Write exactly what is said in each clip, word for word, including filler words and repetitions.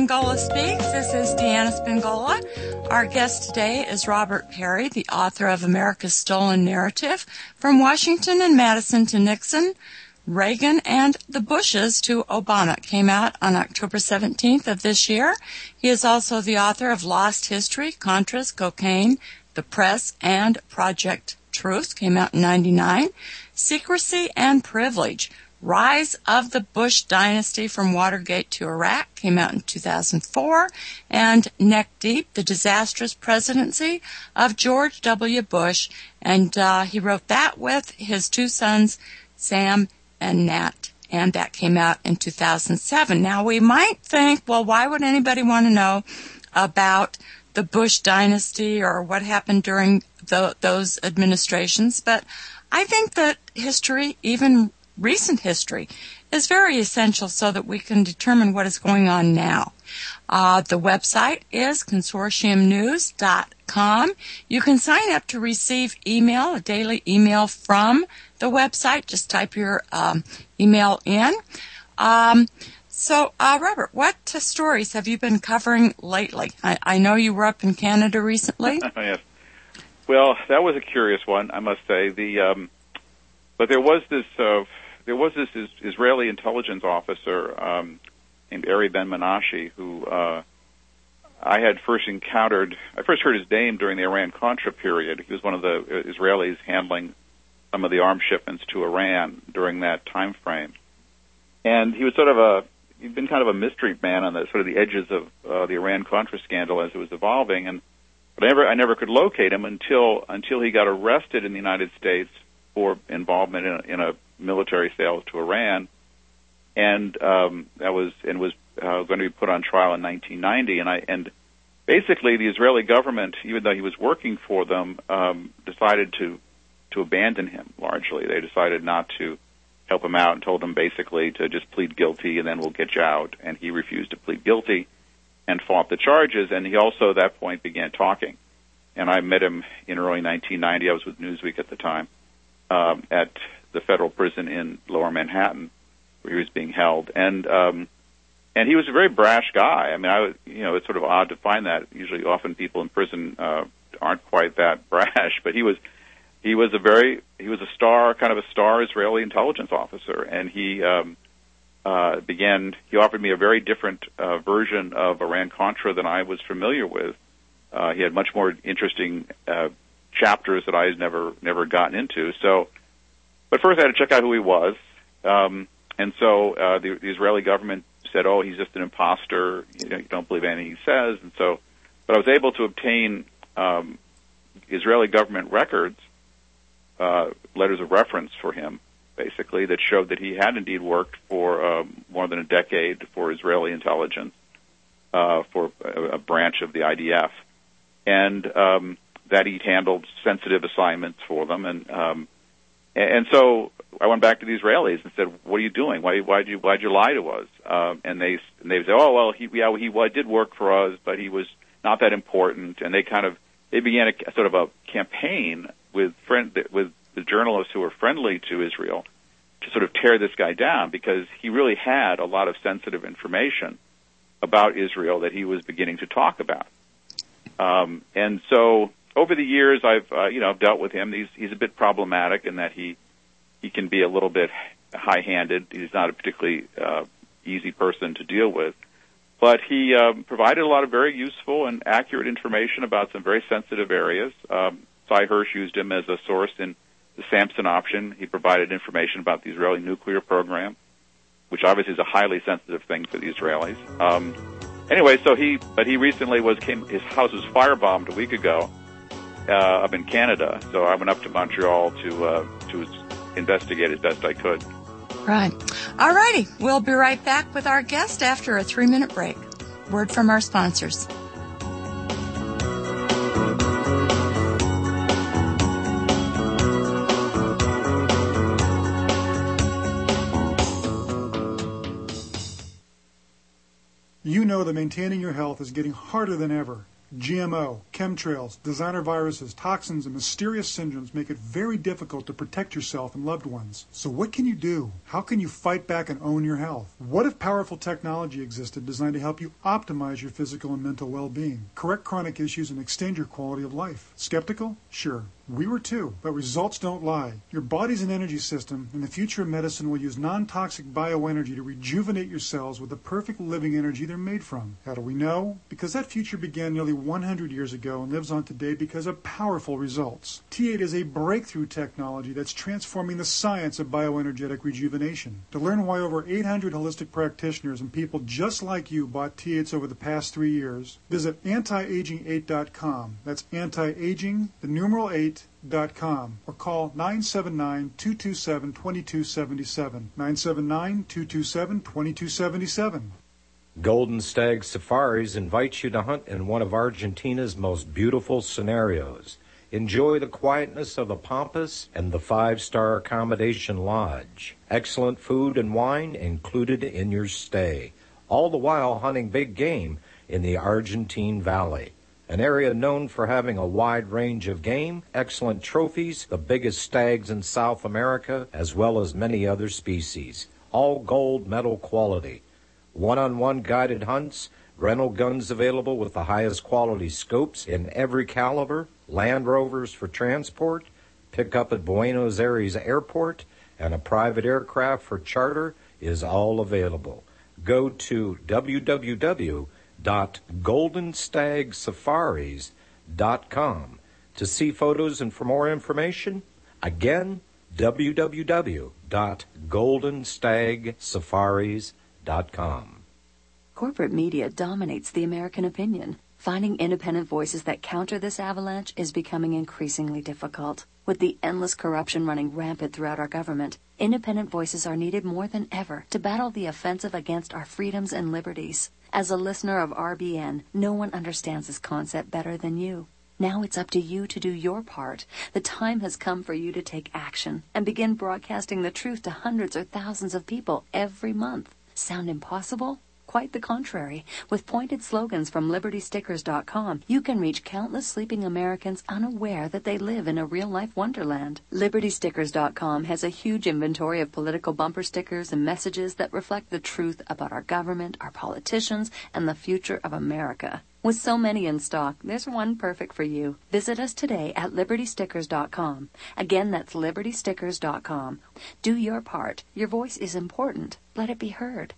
Spingola Speaks. This is Deanna Spingola. Our guest today is Robert Perry, the author of America's Stolen Narrative, From Washington and Madison to Nixon, Reagan, and the Bushes to Obama. It came out on October seventeenth of this year. He is also the author of Lost History, Contras, Cocaine, The Press, and Project Truth, came out in ninety-nine, Secrecy and Privilege, Rise of the Bush Dynasty from Watergate to Iraq, came out in two thousand four, and Neck Deep, The Disastrous Presidency of George W. Bush, and uh, he wrote that with his two sons, Sam and Nat, and that came out in two thousand seven. Now, we might think, well, why would anybody want to know about the Bush Dynasty or what happened during the, those administrations? But I think that history, even recent history, is very essential so that we can determine what is going on now. Uh, the website is consortium news dot com. You can sign up to receive email, a daily email from the website. Just type your um, email in. Um, so, uh, Robert, what uh, stories have you been covering lately? I, I know you were up in Canada recently. Yes. Well, that was a curious one, I must say. The um, but there was this. Uh, There was this Israeli intelligence officer um, named Ari Ben-Menashe who uh, I had first encountered. I first heard his name during the Iran-Contra period. He was one of the Israelis handling some of the arms shipments to Iran during that time frame. And he was sort of a, he'd been kind of a mystery man on the sort of the edges of uh, the Iran-Contra scandal as it was evolving. And but I never, I never could locate him until until he got arrested in the United States for involvement in a, in a military sales to Iran, and um, that was and was uh, going to be put on trial in nineteen ninety. And I and basically the Israeli government, even though he was working for them, um, decided to to abandon him. Largely, they decided not to help him out and told him basically to just plead guilty and then we'll get you out. And he refused to plead guilty and fought the charges. And he also at that point began talking. And I met him in early nineteen ninety. I was with Newsweek at the time um, at the federal prison in Lower Manhattan, where he was being held, and um, and he was a very brash guy. I mean, I was, you know, it's sort of odd to find that. Usually, often people in prison uh, aren't quite that brash, but he was he was a very he was a star, kind of a star Israeli intelligence officer, and he um, uh, began. He offered me a very different uh, version of Iran-Contra than I was familiar with. Uh, he had much more interesting uh, chapters that I had never never gotten into. So. But first, I had to check out who he was, um, and so uh, the, the Israeli government said, "Oh, he's just an imposter. You know, you don't believe anything he says." And so, but I was able to obtain um, Israeli government records, uh, letters of reference for him, basically that showed that he had indeed worked for um, more than a decade for Israeli intelligence, uh, for a, a branch of the I D F, and um, that he handled sensitive assignments for them, and um, And so I went back to the Israelis and said, "What are you doing? Why why'd you why'd you lie to us?" Um, and they and they said, "Oh well, he yeah he well, did work for us, but he was not that important." And they kind of they began a, a sort of a campaign with friend with the journalists who were friendly to Israel to sort of tear this guy down because he really had a lot of sensitive information about Israel that he was beginning to talk about. Um, and so. Over the years, I've uh, you know I've dealt with him. He's he's a bit problematic in that he he can be a little bit high-handed. He's not a particularly uh, easy person to deal with, but he um, provided a lot of very useful and accurate information about some very sensitive areas. Um, Cy Hirsch used him as a source in the Samson option. He provided information about the Israeli nuclear program, which obviously is a highly sensitive thing for the Israelis. Um, anyway, so he but he recently was came his house was firebombed a week ago. Uh, up in Canada, so I went up to Montreal to uh, to investigate as best I could. Right. All righty. We'll be right back with our guest after a three-minute break. Word from our sponsors. You know that maintaining your health is getting harder than ever. G M O, Chemtrails, designer viruses, toxins, and mysterious syndromes make it very difficult to protect yourself and loved ones. So what can you do? How can you fight back and own your health? What if powerful technology existed designed to help you optimize your physical and mental well-being, correct chronic issues, and extend your quality of life? Skeptical? Sure. We were too, but results don't lie. Your body's an energy system, and the future of medicine will use non-toxic bioenergy to rejuvenate your cells with the perfect living energy they're made from. How do we know? Because that future began nearly one hundred years ago and lives on today because of powerful results. T eight is a breakthrough technology that's transforming the science of bioenergetic rejuvenation. To learn why over eight hundred holistic practitioners and people just like you bought T eights over the past three years, visit anti aging eight dot com. That's anti-aging, the numeral eight, Dot com, or call nine seven nine, two two seven, two two seven seven, nine seven nine, two two seven, two two seven seven. Golden Stag Safaris invites you to hunt in one of Argentina's most beautiful scenarios. Enjoy the quietness of the Pampas and the five-star accommodation lodge. Excellent food and wine included in your stay, all the while hunting big game in the Argentine Valley. An area known for having a wide range of game, excellent trophies, the biggest stags in South America, as well as many other species. All gold medal quality. One-on-one guided hunts, rental guns available with the highest quality scopes in every caliber, Land Rovers for transport, pick up at Buenos Aires Airport, and a private aircraft for charter is all available. Go to w w w dot golden stag safaris dot com to see photos and for more information. Again, w w w dot golden stag safaris dot com. Corporate media dominates the American opinion. Finding independent voices that counter this avalanche is becoming increasingly difficult. With the endless corruption running rampant throughout our government, independent voices are needed more than ever to battle the offensive against our freedoms and liberties. As a listener of R B N, no one understands this concept better than you. Now it's up to you to do your part. The time has come for you to take action and begin broadcasting the truth to hundreds or thousands of people every month. Sound impossible? Quite the contrary. With pointed slogans from liberty stickers dot com, you can reach countless sleeping Americans unaware that they live in a real-life wonderland. liberty stickers dot com has a huge inventory of political bumper stickers and messages that reflect the truth about our government, our politicians, and the future of America. With so many in stock, there's one perfect for you. Visit us today at liberty stickers dot com. Again, that's liberty stickers dot com. Do your part. Your voice is important. Let it be heard.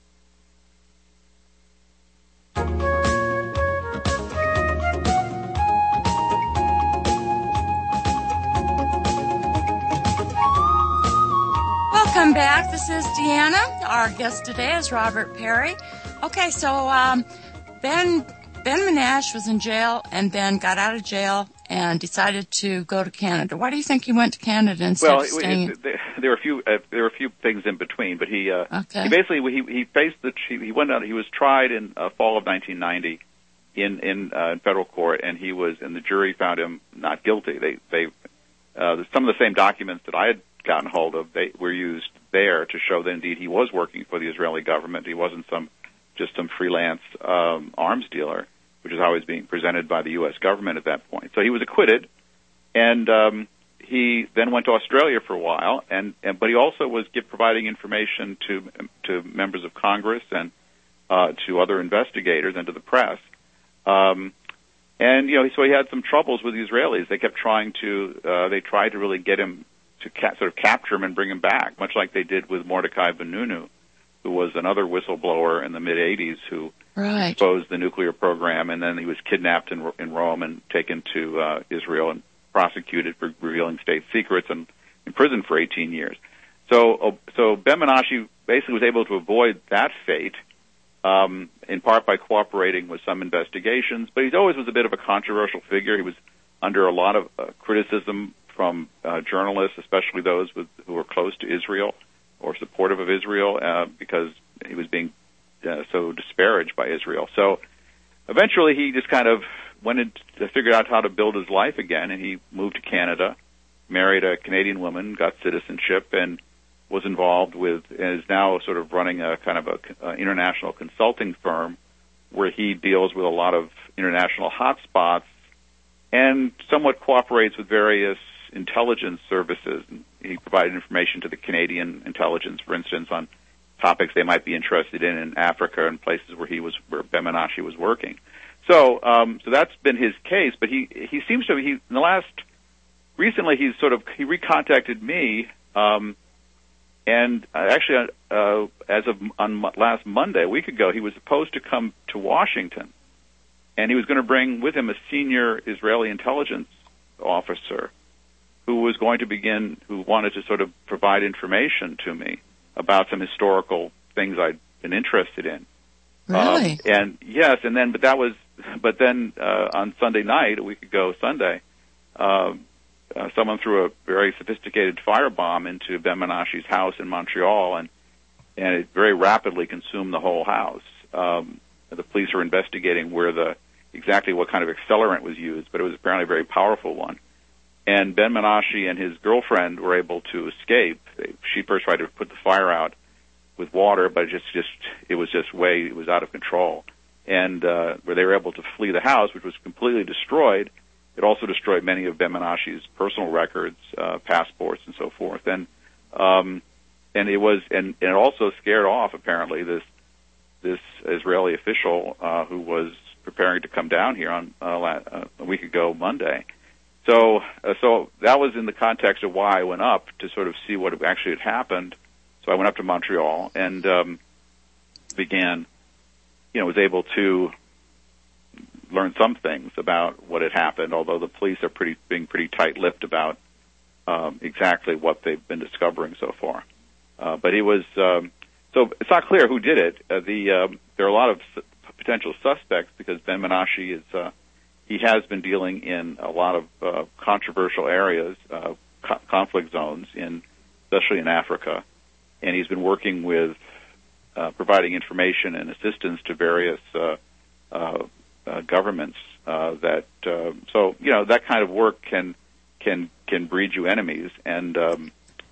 Welcome back. This is Deanna. Our guest today is Robert Perry. Okay, so um, Ben Ben Menashe was in jail and then got out of jail and decided to go to Canada. Why do you think he went to Canada instead well, of staying? Well, there, there were a few uh, there were a few things in between, but he uh, okay. he basically he he faced the he went out. He was tried in uh, fall of nineteen ninety in in, uh, in federal court, and he was and the jury found him not guilty. They they uh, some of the same documents that I had gotten hold of they were used there to show that indeed he was working for the Israeli government. He wasn't some just some freelance um, arms dealer, which is how he was being presented by the U S government at that point. So he was acquitted, and um, he then went to Australia for a while, and, and but he also was give, providing information to to members of Congress and uh, to other investigators and to the press. Um, and you know, so he had some troubles with the Israelis. They kept trying to uh, they tried to really get him to ca- sort of capture him and bring him back, much like they did with Mordecai Benunu, who was another whistleblower in the mid eighties who right. exposed the nuclear program, and then he was kidnapped in, in Rome and taken to uh, Israel and prosecuted for revealing state secrets and imprisoned for eighteen years. So, uh, so Ben Menashe basically was able to avoid that fate, um, in part by cooperating with some investigations, but he always was a bit of a controversial figure. He was under a lot of uh, criticism from uh, journalists, especially those with, who were close to Israel or supportive of Israel, uh, because he was being uh, so disparaged by Israel. So eventually he just kind of went in to figure out how to build his life again, and he moved to Canada, married a Canadian woman, got citizenship, and was involved with, and is now sort of running a kind of a uh, international consulting firm where he deals with a lot of international hotspots and somewhat cooperates with various intelligence services. He provided information to the Canadian intelligence, for instance, on topics they might be interested in in Africa and places where he was, where Ben Menashe was working. So, um, so that's been his case. But he he seems to he in the last recently he's sort of he recontacted me, um, and actually uh, as of on last Monday, a week ago, he was supposed to come to Washington, and he was going to bring with him a senior Israeli intelligence officer who was going to begin, who wanted to sort of provide information to me about some historical things I'd been interested in. Really? Um, and yes, and then, but that was, but then uh, on Sunday night, a week ago Sunday, uh, uh, someone threw a very sophisticated firebomb into Ben Menashe's house in Montreal, and and it very rapidly consumed the whole house. Um, the police are investigating where the exactly what kind of accelerant was used, but it was apparently a very powerful one. And Ben Menashe and his girlfriend were able to escape. She first tried to put the fire out with water, but it just, just it was just way it was out of control. And uh, where they were able to flee the house, which was completely destroyed. It also destroyed many of Ben Menashe's personal records, uh, passports, and so forth. And um, and it was and, and it also scared off apparently this this Israeli official uh, who was preparing to come down here on uh, uh, a week ago Monday. So, uh, so that was in the context of why I went up to sort of see what actually had happened. So I went up to Montreal and um, began, you know, was able to learn some things about what had happened. Although the police are pretty being pretty tight-lipped about um, exactly what they've been discovering so far. Uh, but it was um, so it's not clear who did it. Uh, the um, there are a lot of s- potential suspects because Ben Menashe is. Uh, He has been dealing in a lot of uh, controversial areas, uh, co- conflict zones, in especially in Africa, and he's been working with uh, providing information and assistance to various uh, uh, uh, governments. Uh, that uh, so you know that kind of work can can can breed you enemies, and um,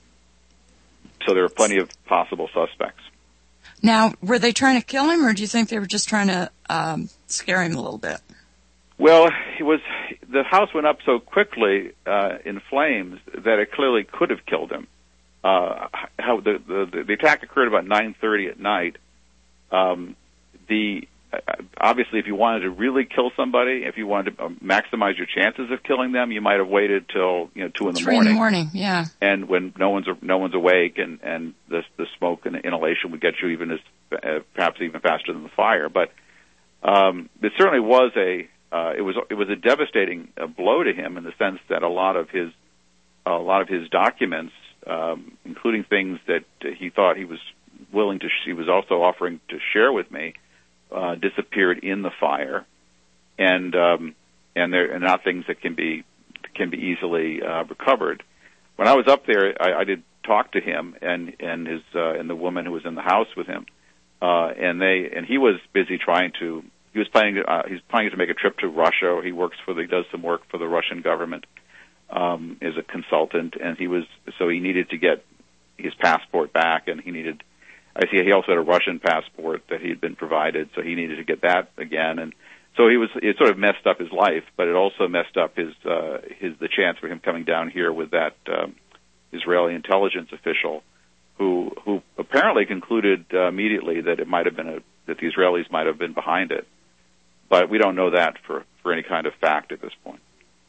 so there are plenty of possible suspects. Now, were they trying to kill him, or do you think they were just trying to um, scare him a little bit? Well, it was the house went up so quickly uh, in flames that it clearly could have killed him. Uh, how the, the the attack occurred about nine thirty at night. Um, the uh, obviously, if you wanted to really kill somebody, if you wanted to maximize your chances of killing them, you might have waited till you know two in the Three morning. in the morning, yeah. And when no one's no one's awake, and and the the smoke and the inhalation would get you even as uh, perhaps even faster than the fire. But um, it certainly was a Uh, it was it was a devastating uh, blow to him in the sense that a lot of his a lot of his documents, um, including things that uh, he thought he was willing to sh- he was also offering to share with me, uh, disappeared in the fire, and um, and they're and not things that can be can be easily uh, recovered. When I was up there, I, I did talk to him and and his uh, and the woman who was in the house with him, uh, and they and he was busy trying to. He was planning. Uh, he's planning to make a trip to Russia. He works for. The, he does some work for the Russian government um, as a consultant, and he was. So he needed to get his passport back, and he needed. I see. He also had a Russian passport that he had been provided, so he needed to get that again. And so he was. It sort of messed up his life, but it also messed up his uh, his the chance for him coming down here with that um, Israeli intelligence official, who who apparently concluded uh, immediately that it might have been a that the Israelis might have been behind it. But we don't know that for, for any kind of fact at this point.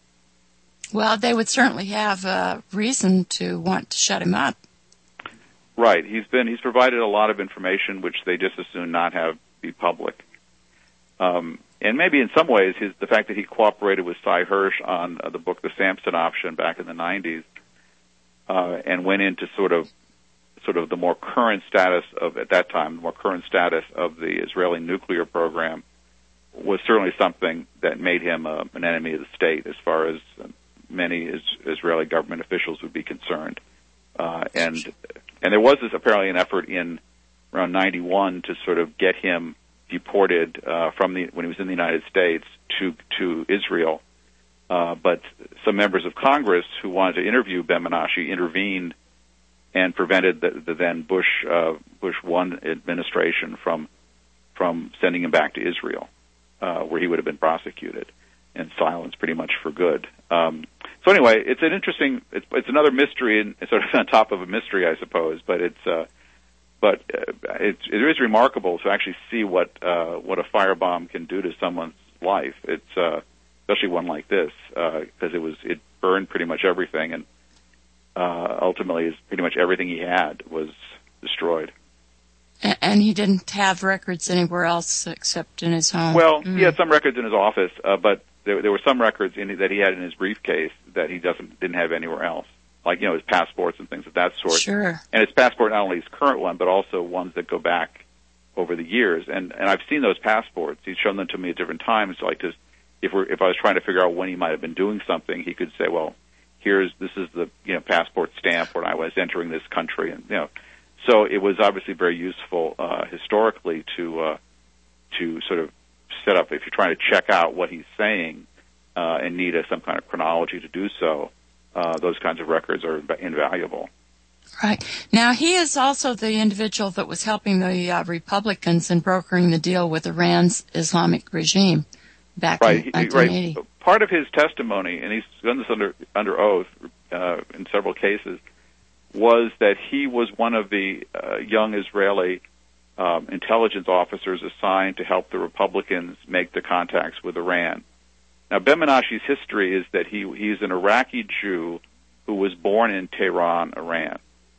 Well, they would certainly have a reason to want to shut him up. Right. He's been he's provided a lot of information which they just as soon not have be public. Um, and maybe in some ways, his, the fact that he cooperated with Sy Hersh on uh, the book The Samson Option back in the nineties uh, and went into sort of sort of the more current status of at that time, the more current status of the Israeli nuclear program. Was certainly something that made him uh, an enemy of the state as far as uh, many is, Israeli government officials would be concerned. Uh, and and there was this apparently an effort in around ninety-one to sort of get him deported uh, from the when he was in the United States to to Israel. Uh, but some members of Congress who wanted to interview Ben Menashe intervened and prevented the, the then Bush uh, Bush one administration from from sending him back to Israel. Uh, where he would have been prosecuted. and silence pretty much for good. Um, so anyway, it's an interesting, it's, it's another mystery, and sort of on top of a mystery, I suppose. But it's, uh, but uh, it's, it is remarkable to actually see what uh, what a firebomb can do to someone's life. It's uh, especially one like this, because uh, it was it burned pretty much everything, and uh, ultimately, is pretty much everything he had was destroyed. And he didn't have records anywhere else except in his home. Well, mm. he had some records in his office, uh, but there, there were some records in, that he had in his briefcase that he doesn't didn't have anywhere else, like you know his passports and things of that sort. Sure. And his passport, not only his current one, but also ones that go back over the years. And and I've seen those passports. He's shown them to me at different times. Like this, if we're if I was trying to figure out when he might have been doing something, he could say, well, here's this is the you know passport stamp when I was entering this country, and you know. So it was obviously very useful uh, historically to uh, to sort of set up, if you're trying to check out what he's saying uh, and need a, some kind of chronology to do so, uh, those kinds of records are invaluable. Right. Now, he is also the individual that was helping the uh, Republicans in brokering the deal with Iran's Islamic regime back right. in nineteen eighty. Right. Part of his testimony, and he's done this under, under oath uh, in several cases, was that he was one of the uh, young Israeli um, intelligence officers assigned to help the Republicans make the contacts with Iran. Now, Ben Menashe's history is that he he's an Iraqi Jew who was born in Tehran, Iran,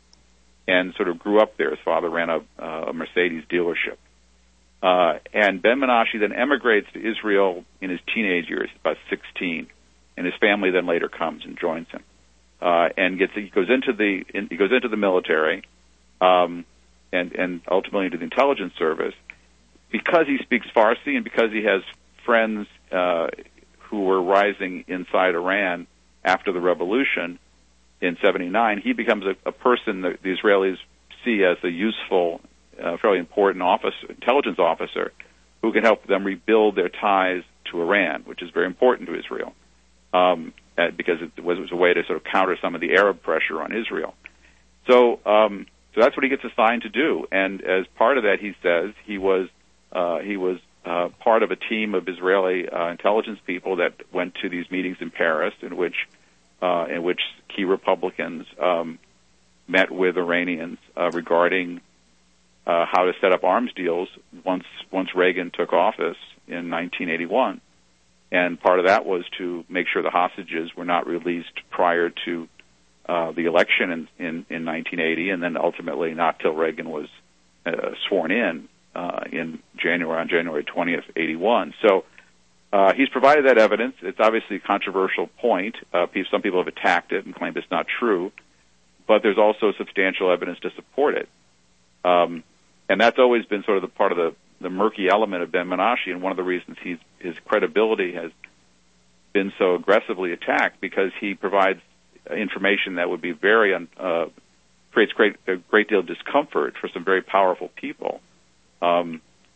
and sort of grew up there. His father ran a, uh, a Mercedes dealership. Uh, and Ben Menashe then emigrates to Israel in his teenage years, about sixteen, and his family then later comes and joins him. Uh, and gets he goes into the in, he goes into the military, um, and and ultimately into the intelligence service, because he speaks Farsi and because he has friends uh, who were rising inside Iran after the revolution in seventy-nine. He becomes a, a person that the Israelis see as a useful, uh, fairly important officer, intelligence officer, who can help them rebuild their ties to Iran, which is very important to Israel. Um, Uh, because it was, it was a way to sort of counter some of the Arab pressure on Israel. So, um, so that's what he gets assigned to do. And as part of that, he says he was uh, he was uh, part of a team of Israeli uh, intelligence people that went to these meetings in Paris, in which uh, in which key Republicans um, met with Iranians uh, regarding uh, how to set up arms deals once once Reagan took office in nineteen eighty-one. And part of that was to make sure the hostages were not released prior to uh, the election in, in, in nineteen eighty, and then ultimately not till Reagan was uh, sworn in uh, in January on January twentieth, eighty-one. So uh, he's provided that evidence. It's obviously a controversial point. Uh, some people have attacked it and claimed it's not true, but there's also substantial evidence to support it. Um, and that's always been sort of the part of the the murky element of Ben Menashe, and one of the reasons he's, his credibility has been so aggressively attacked, because he provides information that would be very, uh, creates great, a great deal of discomfort for some very powerful people. Um,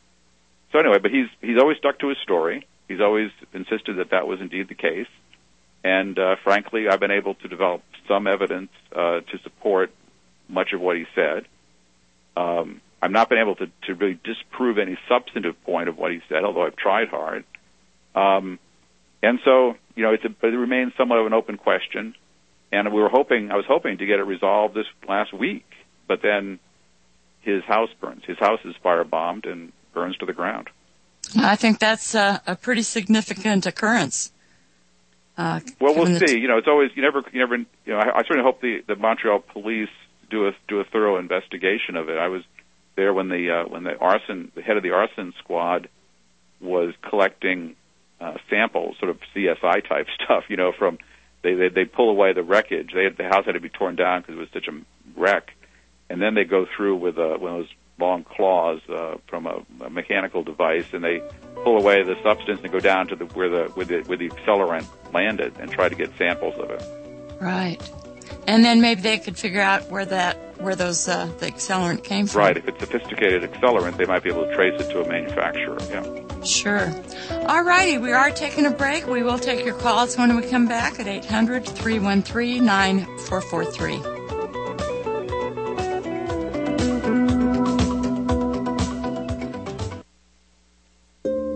so anyway, but he's, he's always stuck to his story. He's always insisted that that was indeed the case. And, uh, frankly, I've been able to develop some evidence, uh, to support much of what he said. Um, I've not been able to, to really disprove any substantive point of what he said, although I've tried hard. Um, and so, you know, it's a, but it remains somewhat of an open question. And we were hoping, I was hoping to get it resolved this last week, but then his house burns. His house is firebombed and burns to the ground. I think that's a, a pretty significant occurrence. Uh, well, we'll see. T- you know, it's always, you never, you never, you know, I, I certainly hope the, the Montreal police do a, do a thorough investigation of it. I was there when the uh, when the arson the head of the arson squad was collecting uh, samples, sort of C S I type stuff, you know, from they they, they pull away the wreckage. They had, the house had to be torn down because it was such a wreck, and then they go through with uh, one of those long claws uh, from a, a mechanical device, and they pull away the substance and go down to the where the where the where the accelerant landed and try to get samples of it. Right. And then maybe they could figure out where that, where those, uh, the accelerant came from. Right. If it's sophisticated accelerant, they might be able to trace it to a manufacturer. Yeah. Sure. All righty. We are taking a break. We will take your calls when we come back at eight hundred, three one three, nine four four three. If you're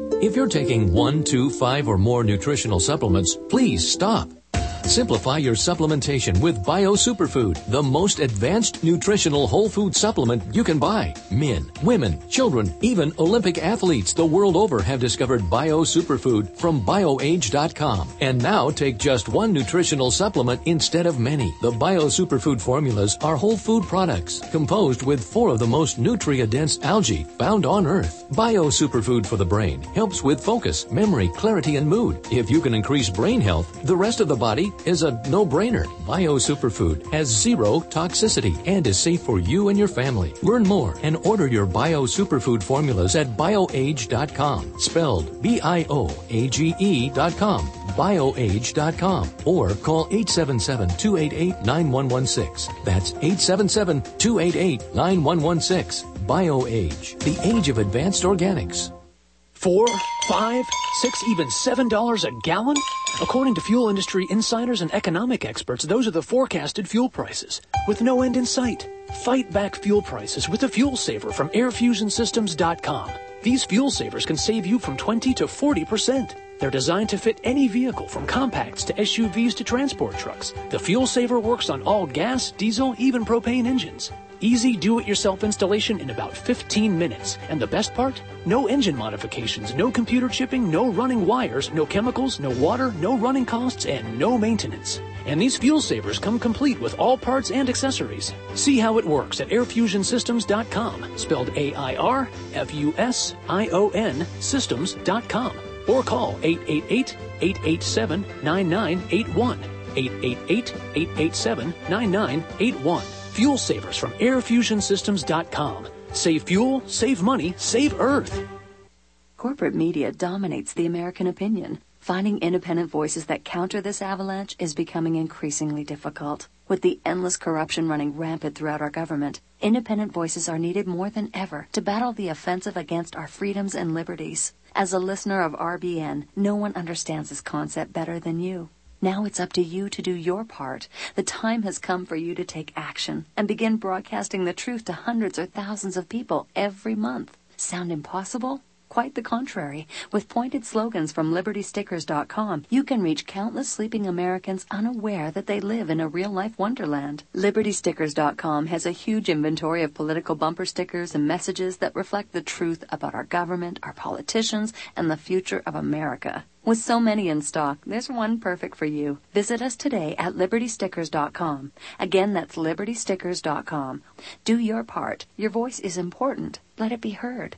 you're taking one, two, five, or more nutritional supplements, please stop. Simplify your supplementation with Bio Superfood, the most advanced nutritional whole food supplement you can buy. Men, women, children, even Olympic athletes the world over have discovered Bio Superfood from BioAge dot com. And now take just one nutritional supplement instead of many. The Bio Superfood formulas are whole food products composed with four of the most nutrient-dense algae found on Earth. Bio Superfood for the brain helps with focus, memory, clarity, and mood. If you can increase brain health, the rest of the body is a no-brainer. Bio Superfood has zero toxicity and is safe for you and your family. Learn more and order your Bio Superfood formulas at BioAge dot com, spelled B I O A G E dot com, BioAge dot com, or call eight seven seven, two eight eight, nine one one six. That's eight seven seven, two eight eight, nine one one six. BioAge, the age of advanced organics. Four, five, six, even seven dollars a gallon? According to fuel industry insiders and economic experts, those are the forecasted fuel prices, with no end in sight. Fight back fuel prices with the Fuel Saver from air fusion systems dot com. These fuel savers can save you from twenty to forty percent. They're designed to fit any vehicle, from compacts to S U Vs to transport trucks. The Fuel Saver works on all gas, diesel, even propane engines. Easy do-it-yourself installation in about fifteen minutes. And the best part? No engine modifications, no computer chipping, no running wires, no chemicals, no water, no running costs, and no maintenance. And these fuel savers come complete with all parts and accessories. See how it works at air fusion systems dot com, spelled A I R F U S I O N systems dot com. Or call eight eight eight, eight eight seven, nine nine eight one, eight eight eight, eight eight seven, nine nine eight one. Fuel Savers from air fusion systems dot com. Save fuel, save money, save Earth. Corporate media dominates the American opinion. Finding independent voices that counter this avalanche is becoming increasingly difficult. With the endless corruption running rampant throughout our government, independent voices are needed more than ever to battle the offensive against our freedoms and liberties. As a listener of R B N, no one understands this concept better than you. Now it's up to you to do your part. The time has come for you to take action and begin broadcasting the truth to hundreds or thousands of people every month. Sound impossible? Quite the contrary. With pointed slogans from Liberty Stickers dot com, you can reach countless sleeping Americans unaware that they live in a real-life wonderland. Liberty Stickers dot com has a huge inventory of political bumper stickers and messages that reflect the truth about our government, our politicians, and the future of America. With so many in stock, there's one perfect for you. Visit us today at Liberty Stickers dot com. Again, that's Liberty Stickers dot com. Do your part. Your voice is important. Let it be heard.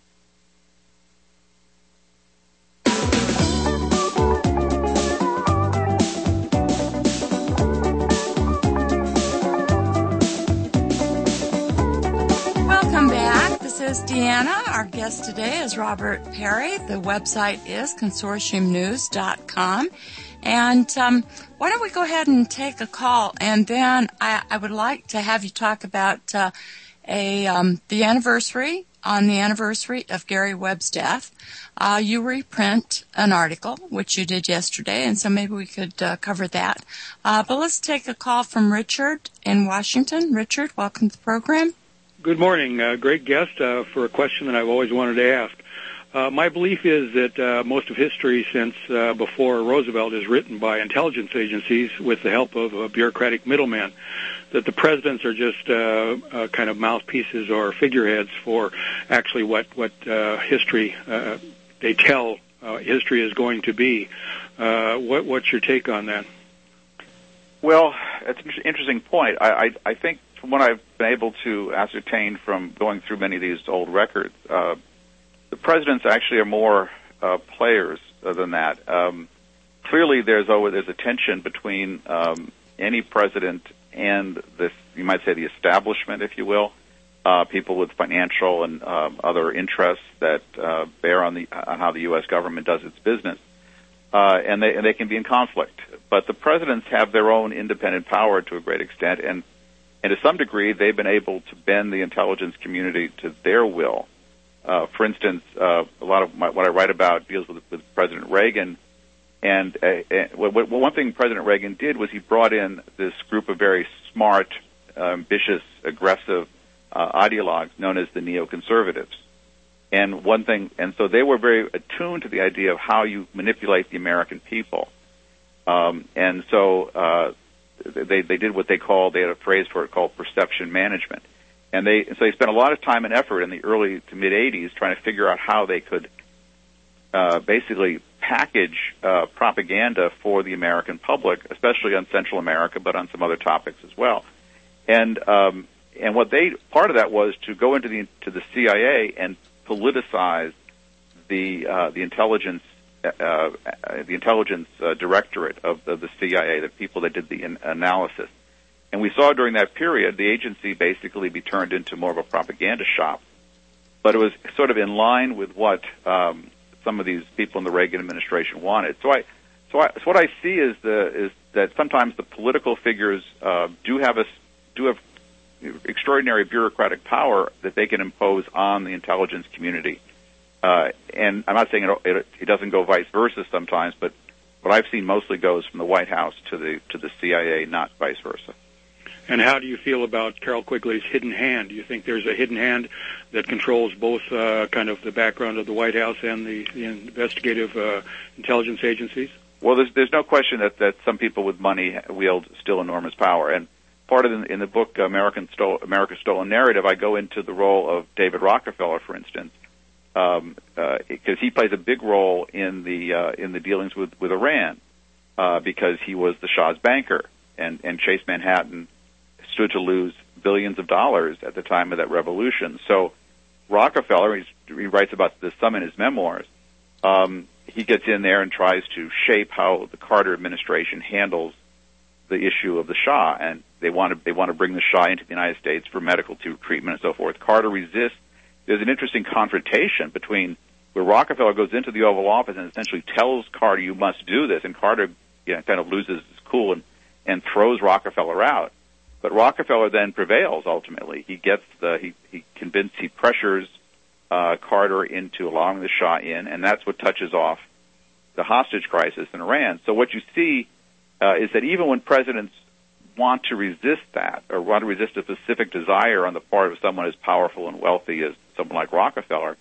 Welcome back. This is Deanna. Our guest today is Robert Perry. The website is consortium news dot com. And um, why don't we go ahead and take a call, and then I, I would like to have you talk about uh, a um, the anniversary, on the anniversary of Gary Webb's death. Uh, you reprint an article, which you did yesterday, and so maybe we could uh, cover that. Uh, but let's take a call from Richard in Washington. Richard, welcome to the program. Good morning. Uh, great guest uh, for a question that I've always wanted to ask. Uh, my belief is that uh, most of history since uh, before Roosevelt is written by intelligence agencies with the help of uh, bureaucratic middlemen, that the presidents are just uh, uh, kind of mouthpieces or figureheads for actually what, what uh, history uh, they tell uh, history is going to be. Uh, what, what's your take on that? Well, it's an interesting point. I, I, I think from what I've been able to ascertain from going through many of these old records, uh, the presidents actually are more uh, players than that. Um, clearly, there's always there's a tension between um, any president and this, you might say, the establishment, if you will, uh, people with financial and um, other interests that uh, bear on the on how the U S government does its business, uh, and they and they can be in conflict. But the presidents have their own independent power to a great extent, and and to some degree, they've been able to bend the intelligence community to their will. Uh, for instance, uh, a lot of my, what I write about deals with, with President Reagan, and uh, uh, what, one thing President Reagan did was he brought in this group of very smart, uh, ambitious, aggressive uh, ideologues known as the neoconservatives. And one thing, and so they were very attuned to the idea of how you manipulate the American people. Um, and so uh, they they did what they called, they had a phrase for it called perception management. And they so they spent a lot of time and effort in the early to mid eighties trying to figure out how they could uh, basically package uh, propaganda for the American public, especially on Central America, but on some other topics as well. And um, and what they part of that was to go into the to the C I A and politicize the uh, the intelligence uh, uh, the intelligence uh, directorate of, of the C I A, the people that did the in- analysis. And we saw during that period the agency basically be turned into more of a propaganda shop. But it was sort of in line with what um, some of these people in the Reagan administration wanted. So I, so, I, so what I see is the is that sometimes the political figures uh, do have a do have extraordinary bureaucratic power that they can impose on the intelligence community. Uh, and I'm not saying it, it, it doesn't go vice versa sometimes, but what I've seen mostly goes from the White House to the to the C I A, not vice versa. And how do you feel about Carroll Quigley's hidden hand? Do you think there's a hidden hand that controls both uh, kind of the background of the White House and the, the investigative uh, intelligence agencies? Well, there's, there's no question that, that some people with money wield still enormous power. And part of the, in the book American Stole, America's Stolen Narrative, I go into the role of David Rockefeller, for instance, because um, uh, he plays a big role in the uh, in the dealings with, with Iran uh, because he was the Shah's banker, and, and Chase Manhattan stood to lose billions of dollars at the time of that revolution. So Rockefeller, he's, he writes about this some in his memoirs, um, he gets in there and tries to shape how the Carter administration handles the issue of the Shah, and they want to they want to bring the Shah into the United States for medical treatment and so forth. Carter resists. There's an interesting confrontation between where Rockefeller goes into the Oval Office and essentially tells Carter, you must do this, and Carter you know, kind of loses his cool and, and throws Rockefeller out. But Rockefeller then prevails ultimately. He gets the he he convinced he pressures uh, Carter into allowing the Shah in, and that's what touches off the hostage crisis in Iran. So what you see uh, is that even when presidents want to resist that or want to resist a specific desire on the part of someone as powerful and wealthy as someone like Rockefeller,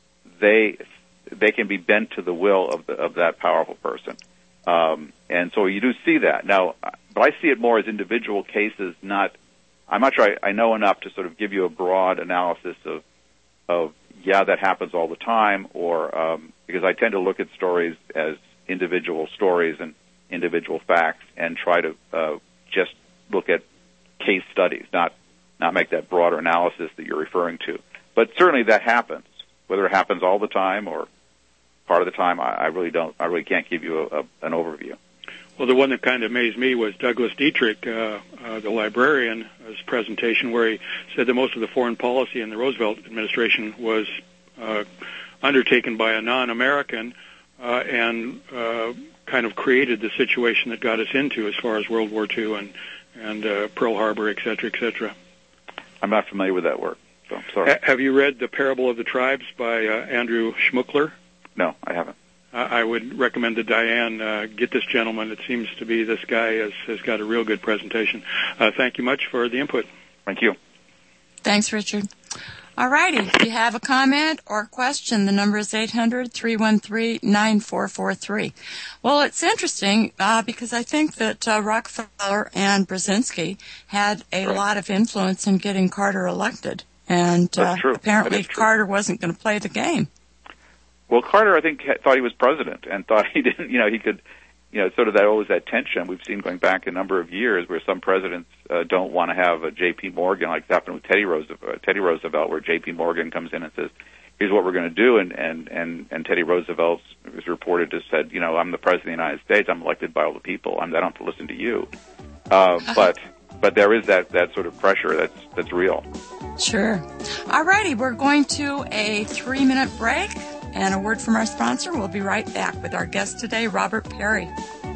they they can be bent to the will of the, of that powerful person. Um, and so you do see that. Now, but I see it more as individual cases, not, I'm not sure I, I know enough to sort of give you a broad analysis of, of, yeah, that happens all the time, or, um, because I tend to look at stories as individual stories and individual facts and try to, uh, just look at case studies, not, not make that broader analysis that you're referring to. But certainly that happens. Whether it happens all the time or part of the time, I, I really don't. I really can't give you a, a, an overview. Well, the one that kind of amazed me was Douglas Dietrich, uh, uh, the librarian, his presentation where he said that most of the foreign policy in the Roosevelt administration was uh, undertaken by a non-American uh, and uh, kind of created the situation that got us into as far as World War Two and and uh, Pearl Harbor, et cetera, et cetera. I'm not familiar with that work, so I'm sorry. Ha- have you read The Parable of the Tribes by uh, Andrew Schmuckler? No, I haven't. I would recommend to Diane uh, get this gentleman. It seems to be this guy has, has got a real good presentation. Uh, thank you much for the input. Thank you. Thanks, Richard. All righty. If you have a comment or question, the number is eight hundred, three one three, nine four four three. Well, it's interesting uh, because I think that uh, Rockefeller and Brzezinski had a right. lot of influence in getting Carter elected. And uh, apparently Carter wasn't going to play the game. Well, Carter, I think, thought he was president and thought he didn't, you know, he could, you know, sort of that always that tension we've seen going back a number of years where some presidents uh, don't want to have a J P. Morgan, like happened with Teddy Roosevelt, uh, Teddy Roosevelt, where J P. Morgan comes in and says, here's what we're going to do, and, and, and, and Teddy Roosevelt was reported to said, you know, I'm the president of the United States, I'm elected by all the people, I'm, I don't have to listen to you. Uh, but but there is that, that sort of pressure that's that's real. Sure. All righty, we're going to a three-minute break. And a word from our sponsor. We'll be right back with our guest today, Robert Perry.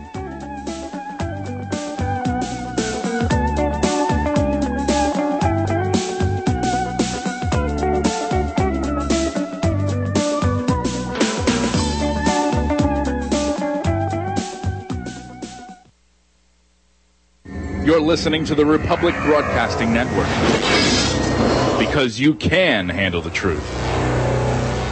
You're listening to the Republic Broadcasting Network. Because you can handle the truth.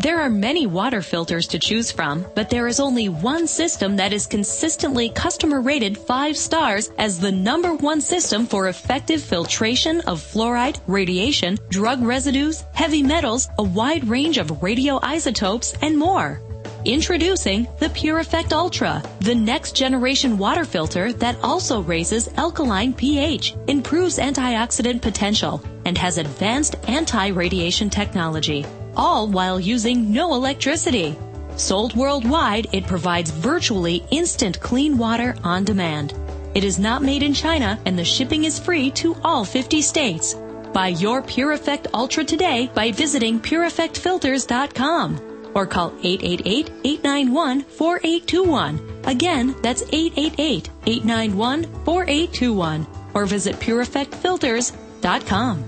There are many water filters to choose from, but there is only one system that is consistently customer rated five stars as the number one system for effective filtration of fluoride, radiation, drug residues, heavy metals, a wide range of radioisotopes, and more. Introducing the Pure Effect Ultra, the next generation water filter that also raises alkaline pH, improves antioxidant potential, and has advanced anti-radiation technology, all while using no electricity. Sold worldwide, it provides virtually instant clean water on demand. It is not made in China, and the shipping is free to all fifty states. Buy your Pure Effect Ultra today by visiting pure effect filters dot com. Or call eight eight eight, eight nine one, four eight two one. Again, that's eight eight eight, eight nine one, four eight two one. Or visit pure effect filters dot com.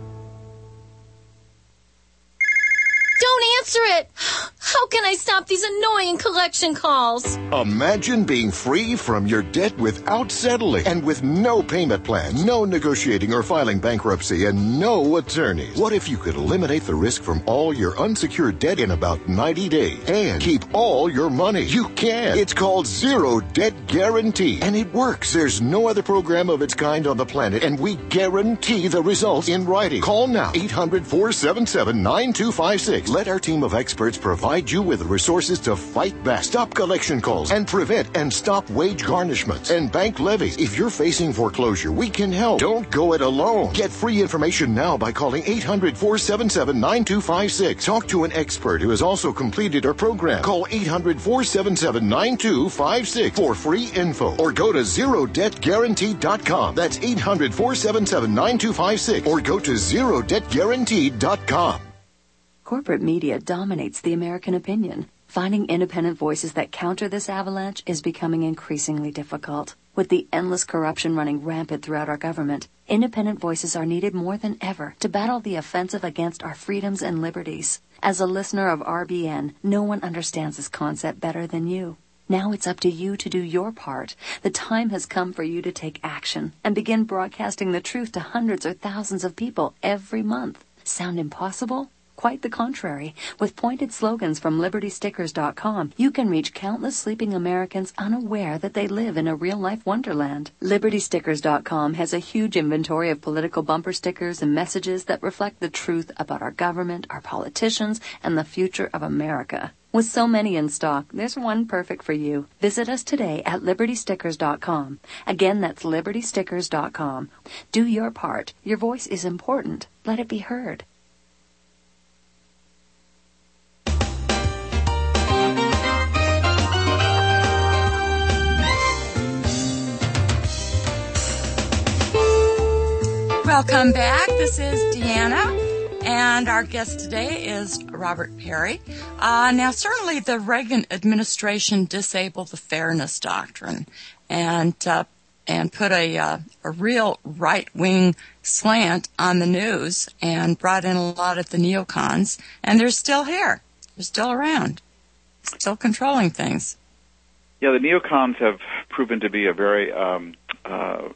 Don't answer it! How can I stop these annoying collection calls? Imagine being free from your debt without settling and with no payment plan, no negotiating or filing bankruptcy, and no attorneys. What if you could eliminate the risk from all your unsecured debt in about ninety days and keep all your money? You can. It's called Zero Debt Guarantee, and it works. There's no other program of its kind on the planet, and we guarantee the results in writing. Call now, eight hundred, four seven seven, nine two five six. Let our team of experts provide you with the resources to fight back, stop collection calls, and prevent and stop wage garnishments and bank levies. If you're facing foreclosure, we can help. Don't go it alone. Get free information now by calling eight hundred, four seven seven, nine two five six. Talk to an expert who has also completed our program. Call eight hundred, four seven seven, nine two five six for free info, or go to zero debt guarantee dot com. That's eight hundred, four seven seven, nine two five six, or go to zero debt guarantee dot com. Corporate media dominates the American opinion. Finding independent voices that counter this avalanche is becoming increasingly difficult. With the endless corruption running rampant throughout our government, independent voices are needed more than ever to battle the offensive against our freedoms and liberties. As a listener of R B N, no one understands this concept better than you. Now it's up to you to do your part. The time has come for you to take action and begin broadcasting the truth to hundreds or thousands of people every month. Sound impossible? Quite the contrary. With pointed slogans from liberty stickers dot com, you can reach countless sleeping Americans unaware that they live in a real-life wonderland. liberty stickers dot com has a huge inventory of political bumper stickers and messages that reflect the truth about our government, our politicians, and the future of America. With so many in stock, there's one perfect for you. Visit us today at liberty stickers dot com. Again, that's liberty stickers dot com. Do your part. Your voice is important. Let it be heard. Welcome back. This is Deanna, and our guest today is Robert Perry. Uh, now, certainly the Reagan administration disabled the Fairness Doctrine and uh, and put a uh, a real right-wing slant on the news and brought in a lot of the neocons, and they're still here. They're still around, still controlling things. Yeah, the neocons have proven to be a very um, uh,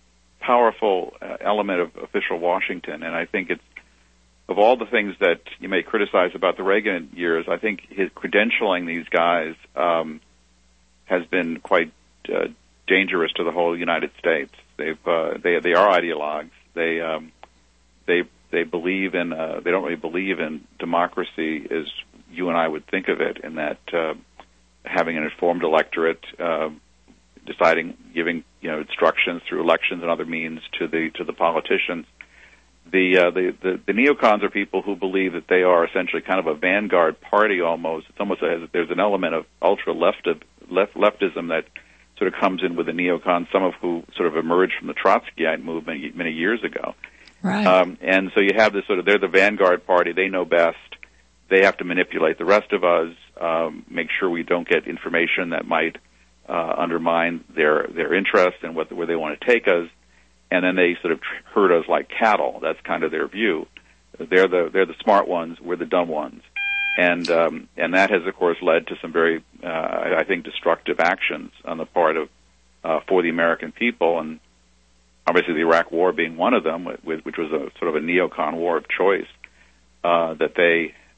powerful uh, element of official Washington, and I think it's, of all the things that you may criticize about the Reagan years, I think his credentialing these guys um, has been quite uh, dangerous to the whole United States. They've uh, they they are ideologues. They um, they they believe in uh, they don't really believe in democracy as you and I would think of it, in that uh, having an informed electorate, uh, deciding, giving you know instructions through elections and other means to the to the politicians. The, uh, the the the neocons are people who believe that they are essentially kind of a vanguard party almost. It's almost a, there's an element of ultra left of left leftism that sort of comes in with the neocons, some of who sort of emerged from the Trotskyite movement many years ago. Right. Um, and so you have this sort of, they're the vanguard party. They know best. They have to manipulate the rest of us, um, make sure we don't get information that might uh, undermine their their interest and what where they want to take us. And then they sort of herd us like cattle. That's kind of their view. They're the they're the smart ones. We're the dumb ones, and um, and that has of course led to some very uh, I think destructive actions on the part of uh, for the American people, and obviously the Iraq War being one of them, which was a sort of a neocon war of choice uh, that they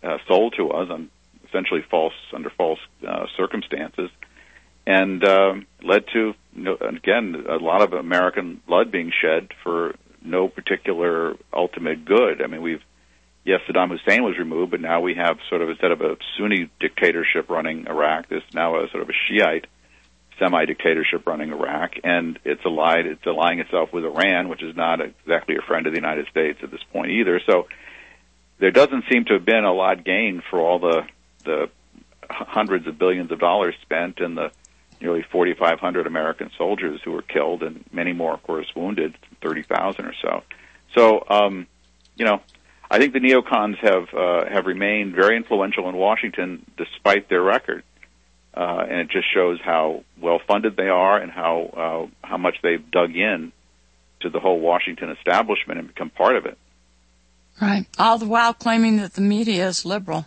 uh, sold to us on essentially false under false uh, circumstances, and um, led to, you know, again, a lot of American blood being shed for no particular ultimate good. I mean, we've yes, Saddam Hussein was removed, but now we have sort of, instead of a Sunni dictatorship running Iraq, there's now a sort of a Shiite semi-dictatorship running Iraq, and it's allied, it's allying itself with Iran, which is not exactly a friend of the United States at this point either. So there doesn't seem to have been a lot gained for all the the hundreds of billions of dollars spent and the nearly forty-five hundred American soldiers who were killed, and many more, of course, wounded, thirty thousand or so. So, um, you know, I think the neocons have uh, have remained very influential in Washington despite their record. Uh, and it just shows how well-funded they are and how uh, how much they've dug in to the whole Washington establishment and become part of it. Right. All the while claiming that the media is liberal.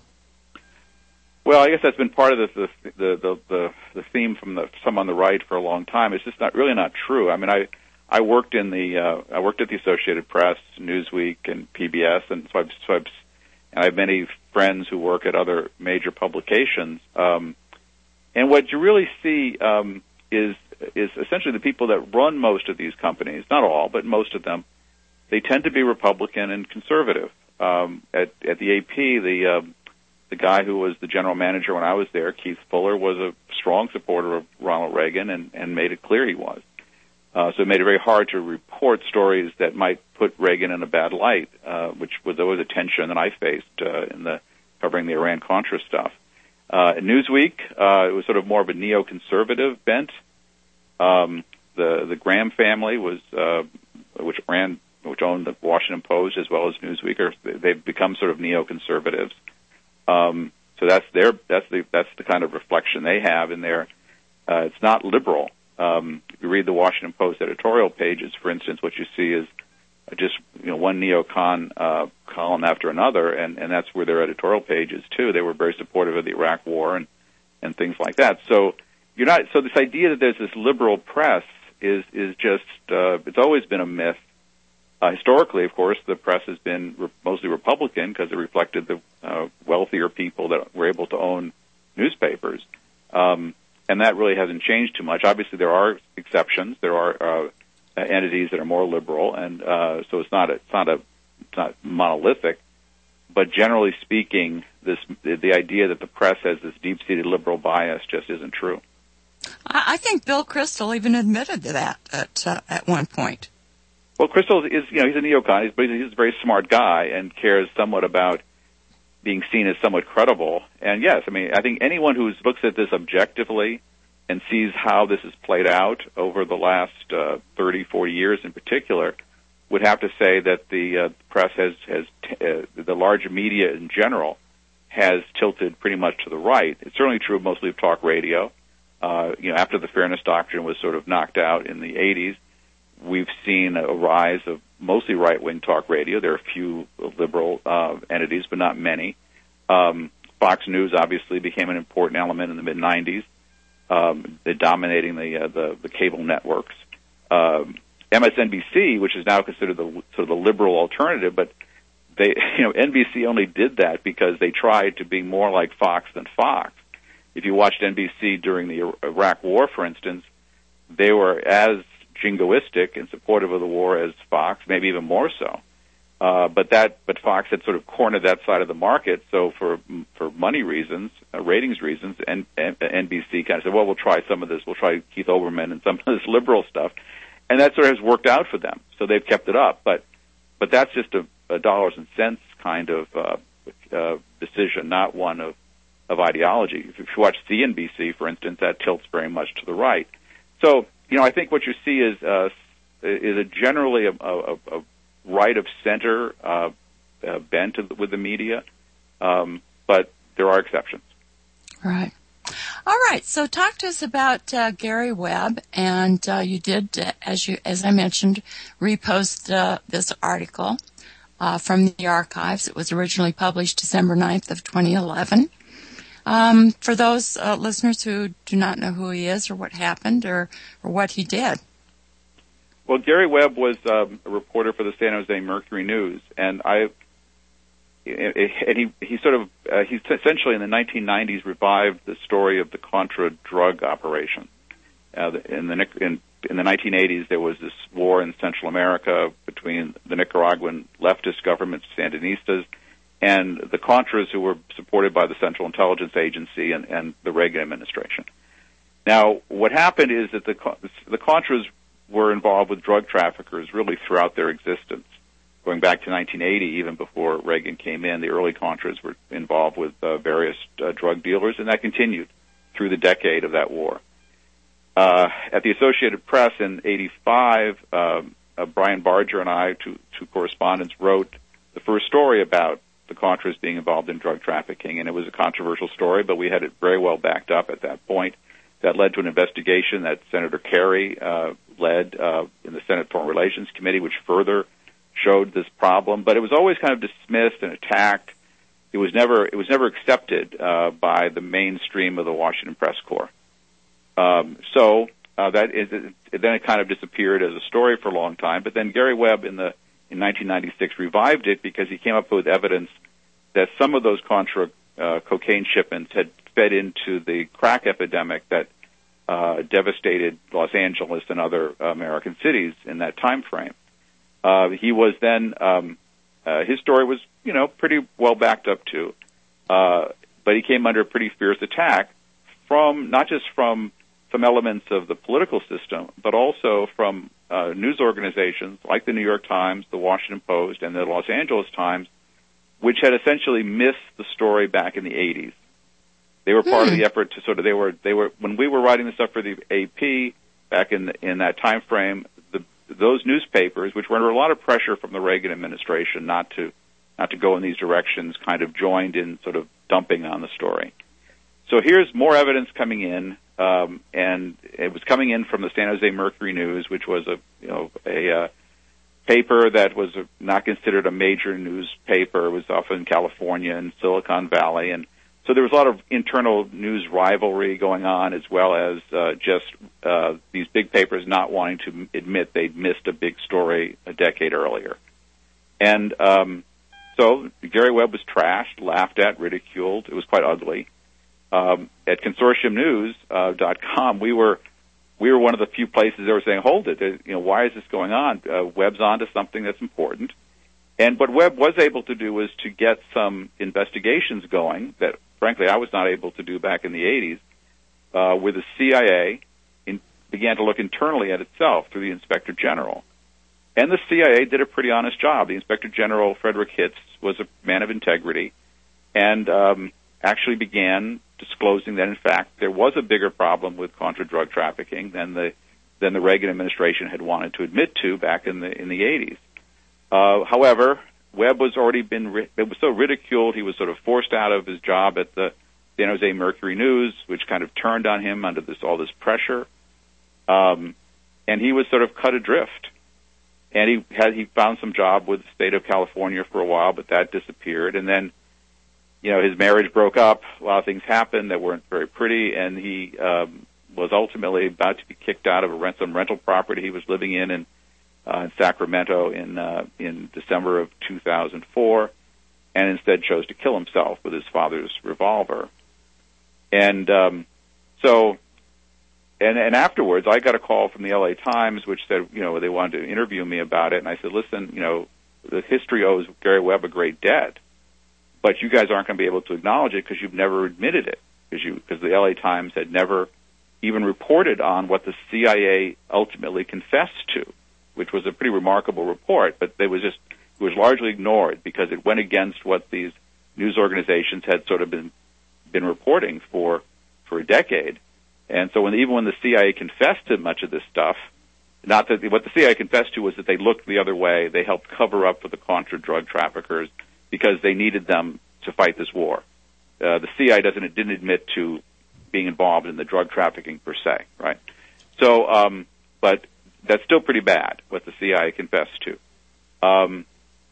Well, I guess that's been part of the the the the, the theme from the, some on the right for a long time. It's just not really not true. I mean, I I worked in the uh, I worked at the Associated Press, Newsweek, and P B S, and so I've, so I've and I have many friends who work at other major publications. Um, And what you really see um, is is essentially the people that run most of these companies, not all, but most of them, they tend to be Republican and conservative. Um, at, at the A P, the uh, the guy who was the general manager when I was there, Keith Fuller, was a strong supporter of Ronald Reagan and, and made it clear he was. Uh, so it made it very hard to report stories that might put Reagan in a bad light, uh, which was always a tension that I faced uh, in the covering the Iran-Contra stuff. Uh, Newsweek, uh, it was sort of more of a neoconservative bent. Um, the the Graham family was, uh, which ran, which owned the Washington Post as well as Newsweek, or they've become sort of neoconservatives. Um, so that's their that's the that's the kind of reflection they have in there. Uh, it's not liberal. Um, if you read the Washington Post editorial pages, for instance, what you see is just, you know, one neocon uh, column after another, and, and that's where their editorial pages too. They were very supportive of the Iraq War and, and things like that. So you're not. So this idea that there's this liberal press is is just uh, it's always been a myth. Uh, historically, of course, the press has been re- mostly Republican because it reflected the uh, wealthier people that were able to own newspapers, um, and that really hasn't changed too much. Obviously, there are exceptions. There are uh, Uh, entities that are more liberal, and uh, so it's not a, it's not a it's not monolithic. But generally speaking, this the, the idea that the press has this deep-seated liberal bias just isn't true. I, I think Bill Kristol even admitted to that at uh, at one point. Well, Kristol is, you know, he's a neocon, but he's a very smart guy and cares somewhat about being seen as somewhat credible. And yes, I mean, I think anyone who looks at this objectively and sees how this has played out over the last uh, thirty, forty years in particular, would have to say that the uh, press has, has t- uh, the large media in general has tilted pretty much to the right. It's certainly true mostly of talk radio. Uh, you know, after the Fairness Doctrine was sort of knocked out in the eighties, we've seen a rise of mostly right-wing talk radio. There are a few liberal uh, entities, but not many. Um, Fox News obviously became an important element in the mid-nineties. Um, they're dominating the, uh, the the cable networks. Um, M S N B C, which is now considered the sort of the liberal alternative, but they, you know, N B C only did that because they tried to be more like Fox than Fox. If you watched N B C during the Iraq War, for instance, they were as jingoistic and supportive of the war as Fox, maybe even more so. Uh, but that, but Fox had sort of cornered that side of the market. So for for money reasons, uh, ratings reasons, and, and N B C kind of said, "Well, we'll try some of this. We'll try Keith Olbermann and some of this liberal stuff," and that sort of has worked out for them. So they've kept it up. But but that's just a, a dollars and cents kind of uh, uh, decision, not one of of ideology. If you watch C N B C, for instance, that tilts very much to the right. So you know, I think what you see is uh, is a generally a, a, a right of center uh, uh, bent with the media, um, but there are exceptions. Right. All right. So talk to us about uh, Gary Webb, and uh, you did, uh, as you as I mentioned, repost uh, this article uh, from the archives. It was originally published December ninth of twenty eleven. Um, for those uh, listeners who do not know who he is or what happened or, or what he did. Well, Gary Webb was um, a reporter for the San Jose Mercury News, and I and he he sort of uh, he essentially in the nineteen nineties revived the story of the Contra drug operation. Uh, in the in, in the nineteen eighties, there was this war in Central America between the Nicaraguan leftist government, Sandinistas, and the Contras, who were supported by the Central Intelligence Agency and, and the Reagan administration. Now, what happened is that the the Contras were involved with drug traffickers really throughout their existence. Going back to nineteen eighty, even before Reagan came in, the early Contras were involved with uh, various uh, drug dealers, and that continued through the decade of that war. Uh, at the Associated Press in eighty-five, uh, uh, Brian Barger and I, two, two correspondents, wrote the first story about the Contras being involved in drug trafficking, and it was a controversial story, but we had it very well backed up at that point. That led to an investigation that Senator Kerry uh, led uh, in the Senate Foreign Relations Committee, which further showed this problem. But it was always kind of dismissed and attacked. It was never it was never accepted uh, by the mainstream of the Washington press corps. Um, so uh, that is, it, then it kind of disappeared as a story for a long time. But then Gary Webb in the in nineteen ninety-six revived it because he came up with evidence that some of those Contra uh, cocaine shipments had fed into the crack epidemic that uh, devastated Los Angeles and other American cities in that time frame. Uh, he was then um, uh, his story was you know pretty well backed up too, uh, but he came under a pretty fierce attack from not just from some elements of the political system, but also from uh, news organizations like the New York Times, the Washington Post, and the Los Angeles Times, which had essentially missed the story back in the eighties. They were part hmm. of the effort to sort of they were they were when we were writing this up for the A P back in the, in that time frame. The, those newspapers, which were under a lot of pressure from the Reagan administration not to not to go in these directions, kind of joined in sort of dumping on the story. So here's more evidence coming in, um, and it was coming in from the San Jose Mercury News, which was a you know a uh, paper that was a, not considered a major newspaper. It was often in California and Silicon Valley, and so there was a lot of internal news rivalry going on, as well as uh, just uh, these big papers not wanting to admit they'd missed a big story a decade earlier. And um, so Gary Webb was trashed, laughed at, ridiculed. It was quite ugly. Um, at consortium news dot com, we were we were one of the few places that were saying, "Hold it! You know, why is this going on? Uh, Webb's onto something that's important." And what Webb was able to do was to get some investigations going that, frankly, I was not able to do back in the eighties, uh, where the C I A in, began to look internally at itself through the Inspector General. And the C I A did a pretty honest job. The Inspector General, Frederick Hitz, was a man of integrity and um, actually began disclosing that, in fact, there was a bigger problem with Contra drug trafficking than the than the Reagan administration had wanted to admit to back in the in the eighties. Uh, however, Webb was already been ri- it was so ridiculed, he was sort of forced out of his job at the San Jose Mercury News, which kind of turned on him under this all this pressure, um, and he was sort of cut adrift. And he had he found some job with the state of California for a while, but that disappeared. And then, you know, his marriage broke up. A lot of things happened that weren't very pretty, and he um, was ultimately about to be kicked out of a rent, some rental property he was living in in, uh, in Sacramento in uh, in December of two thousand four, and instead chose to kill himself with his father's revolver. And um, so, and, and afterwards, I got a call from the L A Times, which said, you know, they wanted to interview me about it, and I said, listen, you know, the history owes Gary Webb a great debt, but you guys aren't going to be able to acknowledge it because you've never admitted it, because you because the L A Times had never even reported on what the C I A ultimately confessed to, which was a pretty remarkable report, but it was just it was largely ignored because it went against what these news organizations had sort of been been reporting for for a decade. And so when even when the C I A confessed to much of this stuff, not that what the C I A confessed to was that they looked the other way, they helped cover up for the Contra drug traffickers because they needed them to fight this war. Uh, the C I A doesn't didn't admit to being involved in the drug trafficking per se, right? So, um, but that's still pretty bad what the C I A confessed to. Um,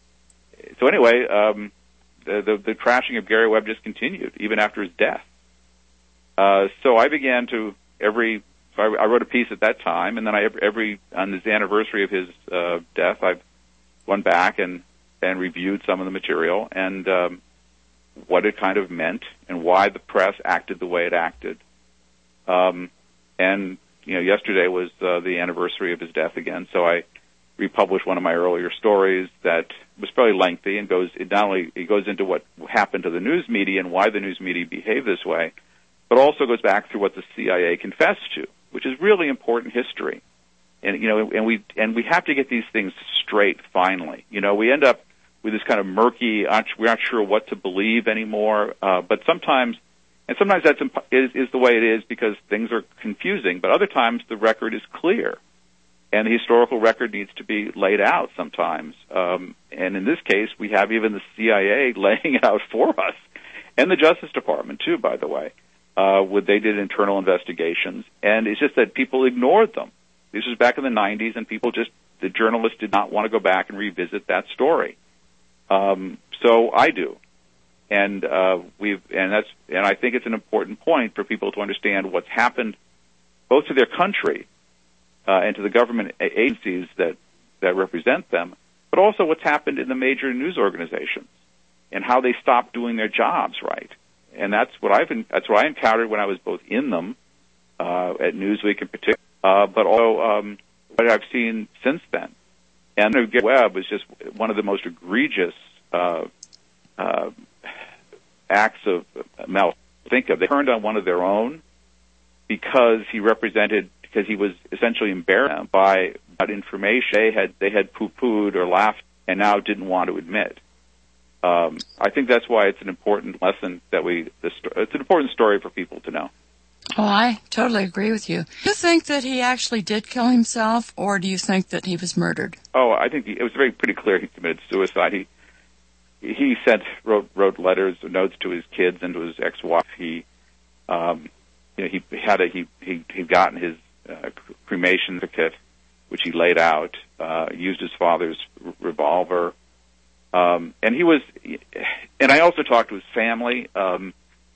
so anyway, um, the, the the trashing of Gary Webb just continued even after his death. Uh, so I began to every. So I, I wrote a piece at that time, and then I every on his anniversary of his uh, death, I've went back and and reviewed some of the material and um, what it kind of meant and why the press acted the way it acted. Um, and, you know, yesterday was uh, the anniversary of his death again, so I republished one of my earlier stories that was fairly lengthy and goes, it not only it goes into what happened to the news media and why the news media behaved this way, but also goes back through what the C I A confessed to, which is really important history. And, you know, and we, and we have to get these things straight finally. You know, we end up with this kind of murky, we're not sure what to believe anymore, uh, but sometimes, and sometimes that's imp- is, is the way it is because things are confusing, but other times the record is clear. And the historical record needs to be laid out sometimes. Um, and in this case, we have even the C I A laying it out for us. And the Justice Department, too, by the way. Uh, with, they did internal investigations. And it's just that people ignored them. This was back in the nineties, and people just, the journalists did not want to go back and revisit that story. Um, so I do. And, uh, we've, and that's, and I think it's an important point for people to understand what's happened both to their country, Uh, and to the government agencies that, that represent them, but also what's happened in the major news organizations and how they stopped doing their jobs right. And that's what I've that's what I encountered when I was both in them uh, at Newsweek in particular, uh, but also um, what I've seen since then. And the Web was just one of the most egregious uh, uh, acts of mal. Think of they turned on one of their own because he represented. Because he was essentially embarrassed by that information they had they had poo-pooed or laughed and now didn't want to admit. Um, I think that's why it's an important lesson that we. This, it's an important story for people to know. Oh, I totally agree with you. Do you think that he actually did kill himself, or do you think that he was murdered? Oh, I think he, it was very pretty clear he committed suicide. He he sent wrote wrote letters, notes to his kids and to his ex-wife. He um, you know he had a he he he'd gotten his Uh, cremation certificate, which he laid out, uh, used his father's r- revolver. Um, and he was, and I also talked to his family. Um,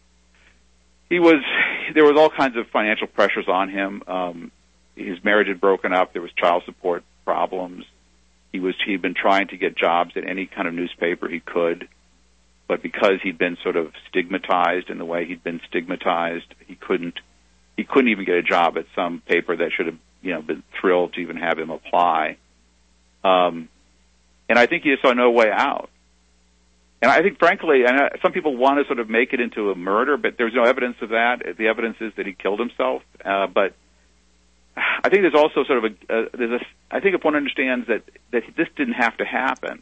he was, there was all kinds of financial pressures on him. Um, his marriage had broken up. There was child support problems. He was, he'd been trying to get jobs at any kind of newspaper he could, but because he'd been sort of stigmatized in the way he'd been stigmatized, he couldn't, He couldn't even get a job at some paper that should have, you know, been thrilled to even have him apply. Um, and I think he just saw no way out. And I think, frankly, and some people want to sort of make it into a murder, but there's no evidence of that. The evidence is that he killed himself. Uh, but I think there's also sort of a, uh, there's a, I think if one understands that, that this didn't have to happen,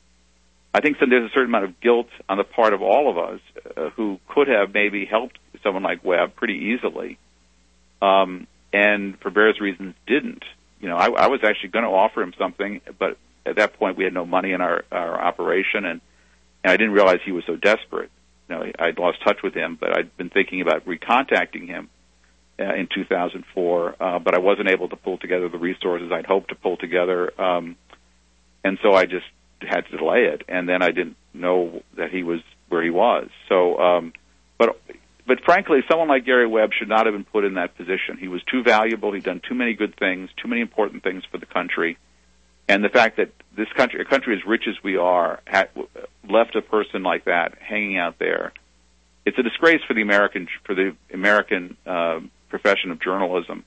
I think some, there's a certain amount of guilt on the part of all of us uh, who could have maybe helped someone like Webb pretty easily. Um, and for various reasons didn't. You know, I, I was actually going to offer him something, but at that point we had no money in our, our operation, and, and I didn't realize he was so desperate. You know, I'd lost touch with him, but I'd been thinking about recontacting him uh, in two thousand four, uh, but I wasn't able to pull together the resources I'd hoped to pull together, um, and so I just had to delay it, and then I didn't know that he was where he was. So, um, but... But frankly, someone like Gary Webb should not have been put in that position. He was too valuable. He'd done too many good things, too many important things for the country. And the fact that this country, a country as rich as we are, had left a person like that hanging out there, it's a disgrace for the American for the American uh, profession of journalism.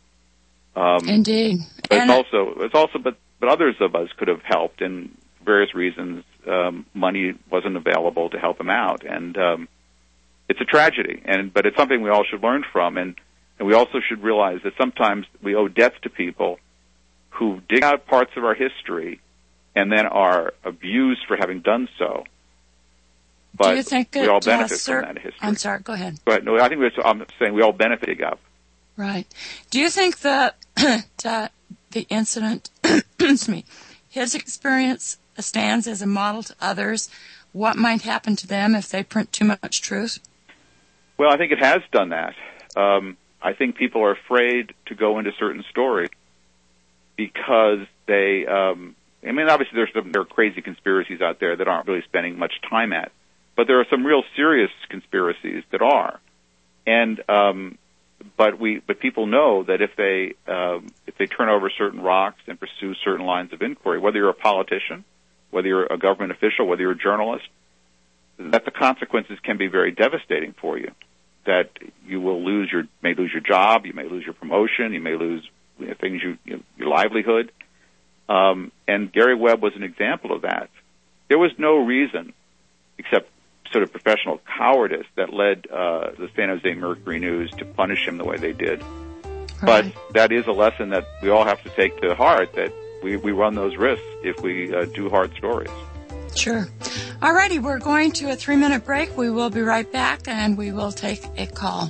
Um, Indeed. But and it's also, it's also, but but others of us could have helped, and for various reasons, um, money wasn't available to help him out, and. Um, It's a tragedy, and but it's something we all should learn from, and, and we also should realize that sometimes we owe debts to people who dig out parts of our history and then are abused for having done so. But Do you think we all it, benefit uh, sir, from that history. I'm sorry, go ahead. But no, I think we're, I'm saying we all benefit up. Right. Do you think that uh, the incident, excuse me, his experience stands as a model to others? What might happen to them if they print too much truth? Well, I think it has done that. Um, I think people are afraid to go into certain stories because they, um, I mean, obviously there's some, there are crazy conspiracies out there that aren't really spending much time at, but there are some real serious conspiracies that are. And, um, but we, but people know that if they, um, if they turn over certain rocks and pursue certain lines of inquiry, whether you're a politician whether you're a government official, whether you're a journalist, that the consequences can be very devastating for you. That you will lose your, may lose your job, you may lose your promotion, you may lose you know, things you, you know, your livelihood. Um, and Gary Webb was an example of that. There was no reason, except sort of professional cowardice, that led uh, the San Jose Mercury News to punish him the way they did. Right. But that is a lesson that we all have to take to heart, that we, we run those risks if we uh, do hard stories. Sure. All righty, we're going to a three-minute break. We will be right back, and we will take a call.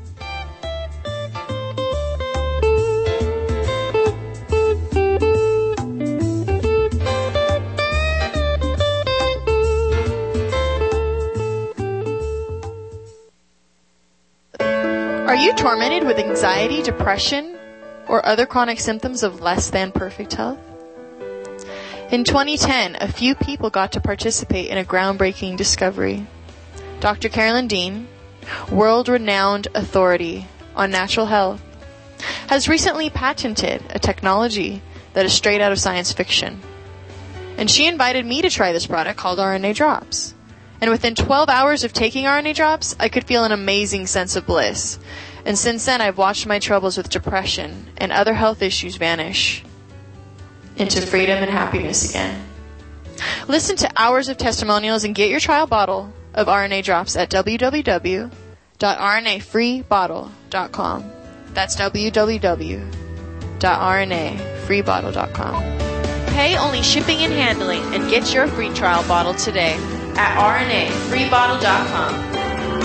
Are you tormented with anxiety, depression, or other chronic symptoms of less than perfect health? In twenty ten, a few people got to participate in a groundbreaking discovery. Doctor Carolyn Dean, world-renowned authority on natural health, has recently patented a technology that is straight out of science fiction. And she invited me to try this product called R N A Drops. And within twelve hours of taking R N A Drops, I could feel an amazing sense of bliss. And since then, I've watched my troubles with depression and other health issues vanish into freedom and happiness again. Listen to hours of testimonials and get your trial bottle of R N A Drops at w w w dot r n a free bottle dot com. That's w w w dot r n a free bottle dot com. Pay only shipping and handling and get your free trial bottle today at r n a free bottle dot com.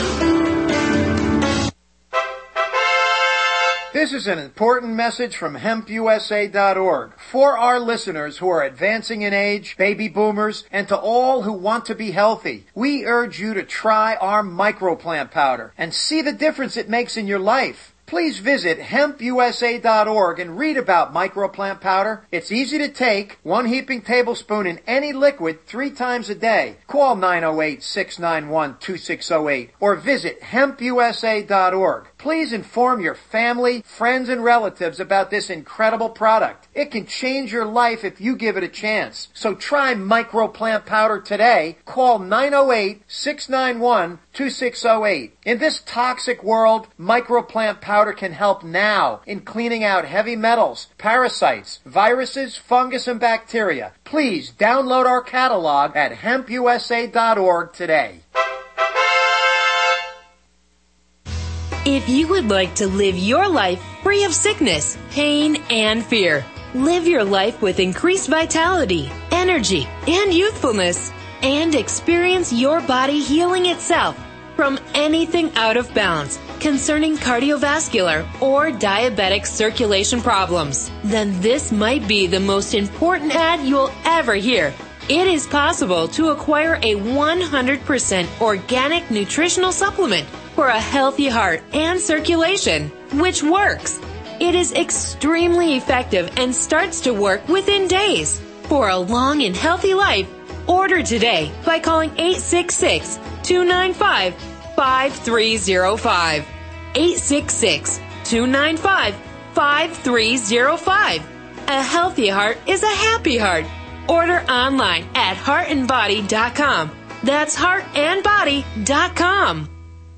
This is an important message from hemp u s a dot org for our listeners who are advancing in age, baby boomers, and to all who want to be healthy. We urge you to try our microplant powder and see the difference it makes in your life. Please visit hemp u s a dot org and read about microplant powder. It's easy to take, one heaping tablespoon in any liquid three times a day. Call nine oh eight, six nine one, two six oh eight or visit hemp u s a dot org. Please inform your family, friends, and relatives about this incredible product. It can change your life if you give it a chance. So try microplant powder today. Call nine oh eight, six nine one, two six oh eight. In this toxic world, microplant powder can help now in cleaning out heavy metals, parasites, viruses, fungus, and bacteria. Please download our catalog at hemp u s a dot org today. If you would like to live your life free of sickness, pain, and fear, live your life with increased vitality, energy, and youthfulness, and experience your body healing itself from anything out of balance concerning cardiovascular or diabetic circulation problems, then this might be the most important ad you'll ever hear. It is possible to acquire a one hundred percent organic nutritional supplement for a healthy heart and circulation, which works. It is extremely effective and starts to work within days. For a long and healthy life, order today by calling eight six six, two nine five, five three zero five. eight six six, two nine five, five three zero five. A healthy heart is a happy heart. Order online at heart and body dot com. That's heart and body dot com.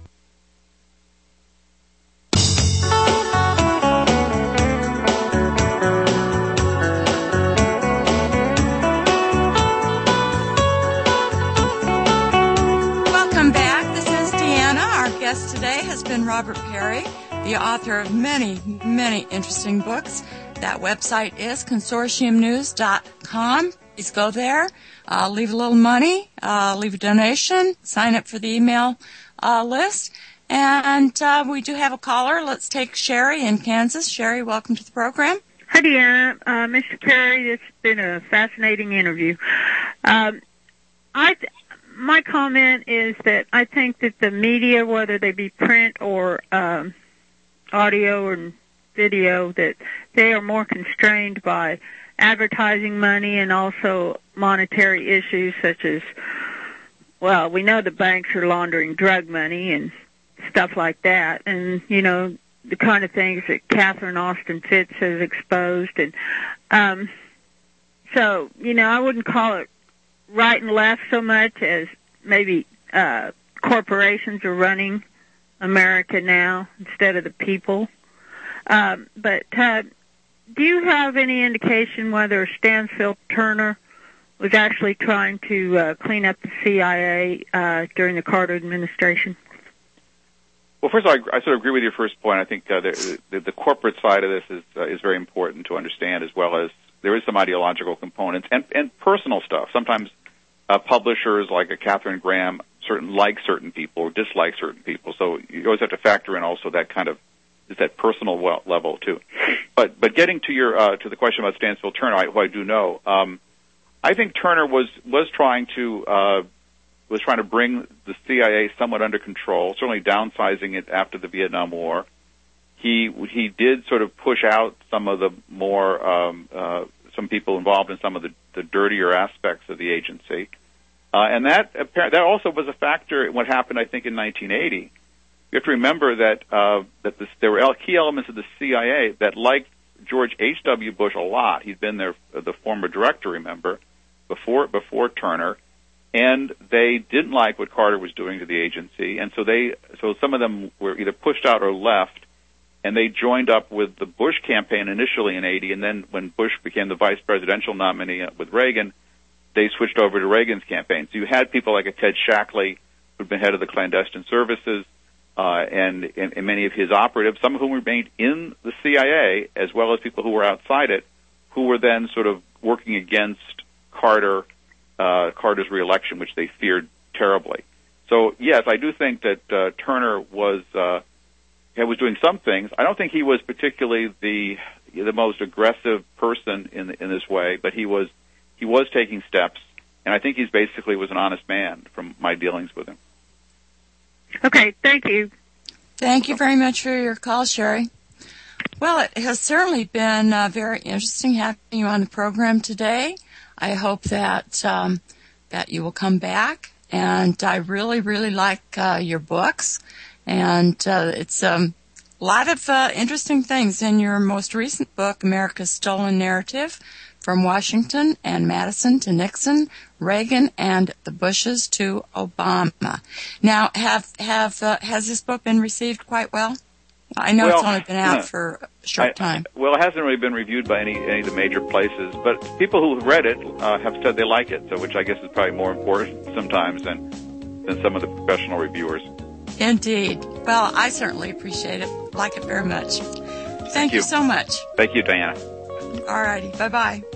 Welcome back. This is Deanna. Our guest today has been Robert Perry, the author of many, many interesting books. That website is consortium news dot com. Please go there, uh, leave a little money, uh, leave a donation, sign up for the email uh, list. And uh, we do have a caller. Let's take Sherry in Kansas. Sherry, welcome to the program. Hi, Deanna. Uh, Mister Perry, it's been a fascinating interview. Um, I, th- my comment is that I think that the media, whether they be print or um, audio and video, that they are more constrained by advertising money and also monetary issues such as, well, we know the banks are laundering drug money and stuff like that, and, you know, the kind of things that Catherine Austin Fitts has exposed. And um, so, you know, I wouldn't call it right and left so much as maybe uh, corporations are running America now instead of the people. Um, but uh, do you have any indication whether Stansfield Turner was actually trying to uh, clean up the C I A uh, during the Carter administration? Well, first of all, I, I sort of agree with your first point. I think uh, the, the, the corporate side of this is uh, is very important to understand, as well as there is some ideological components and, and personal stuff. Sometimes uh, publishers like a Catherine Graham certain like certain people or dislike certain people, so you always have to factor in also that kind of is that personal well, level too. But but getting to your uh, to the question about Stansfield Turner, I, who I do know. Um, I think Turner was was trying to uh, was trying to bring the C I A somewhat under control, certainly downsizing it after the Vietnam War. He he did sort of push out some of the more um, uh, some people involved in some of the, the dirtier aspects of the agency, uh, and that that also was a factor in what happened, I think, in nineteen eighty. You have to remember that uh, that this, there were key elements of the C I A that liked George H W. Bush a lot. He'd been their the former director, remember. Before before Turner, and they didn't like what Carter was doing to the agency, and so they so some of them were either pushed out or left, and they joined up with the Bush campaign initially in eighty, and then when Bush became the vice presidential nominee with Reagan, they switched over to Reagan's campaign. So you had people like a Ted Shackley, who'd been head of the clandestine services, uh, and, and and many of his operatives, some of whom remained in the C I A, as well as people who were outside it, who were then sort of working against Carter, uh, Carter's reelection, which they feared terribly. So, yes, I do think that uh, Turner was uh, was doing some things. I don't think he was particularly the the most aggressive person in in this way, but he was he was taking steps, and I think he's basically was an honest man from my dealings with him. Okay, thank you. Thank you very much for your call, Sherry. Well, it has certainly been uh, very interesting having you on the program today. I hope that um, that you will come back, and I really, really like uh, your books, and uh, it's um, a lot of uh, interesting things in your most recent book, America's Stolen Narrative, from Washington and Madison to Nixon, Reagan, and the Bushes to Obama. Now, have have uh, has this book been received quite well? I know well, it's only been out for a short I, time. Well, it hasn't really been reviewed by any any of the major places, but people who have read it uh, have said they like it, so which I guess is probably more important sometimes than than some of the professional reviewers. Indeed. Well, I certainly appreciate it. Like it very much. Thank, Thank you. you so much. Thank you, Diana. All righty. Bye-bye.